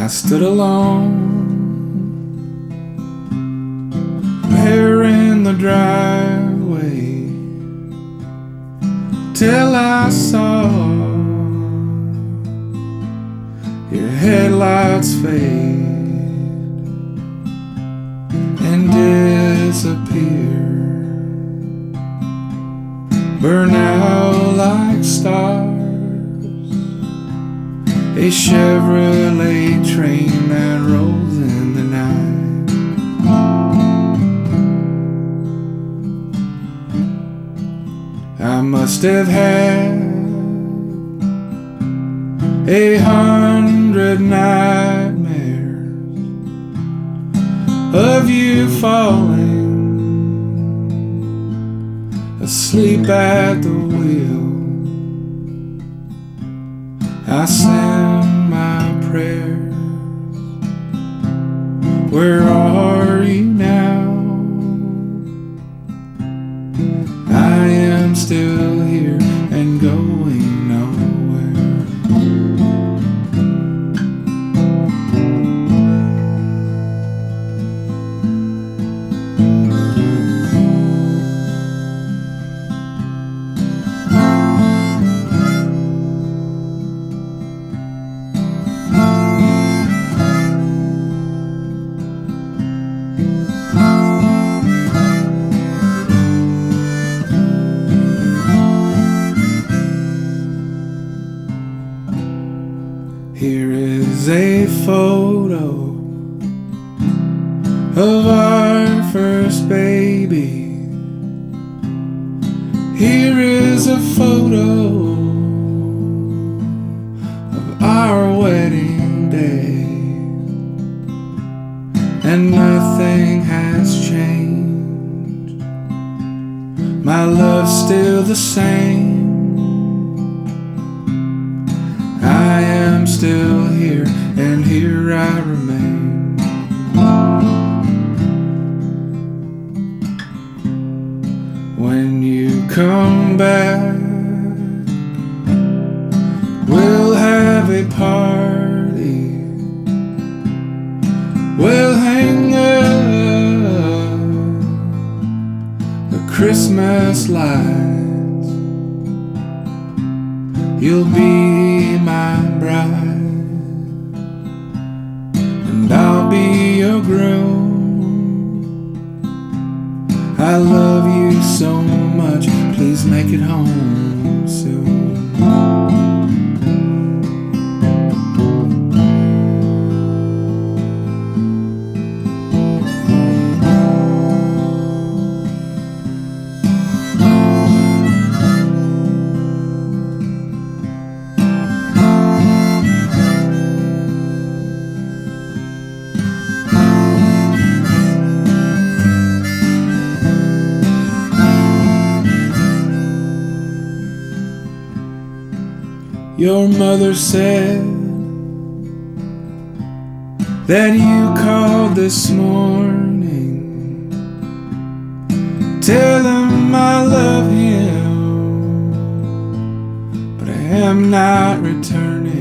stood alone there in the driveway till I saw your headlights fade and disappear, burn out like stars. A Chevrolet train that rolls in the night. I must have had 100 nightmares of you falling asleep at the wheel. I send my prayers. Where are you now? I am still here and going nowhere. Here is a photo of our first baby. Here is a photo of our wedding day, and nothing has changed. My love's still the same. I am still here, and here I remain. When you come back, we'll have a party. We'll hang up the Christmas lights. You'll be my bride, and I'll be your groom. I love you so much, please make it home soon. Your mother said that you called this morning. Tell him I love him, but I am not returning.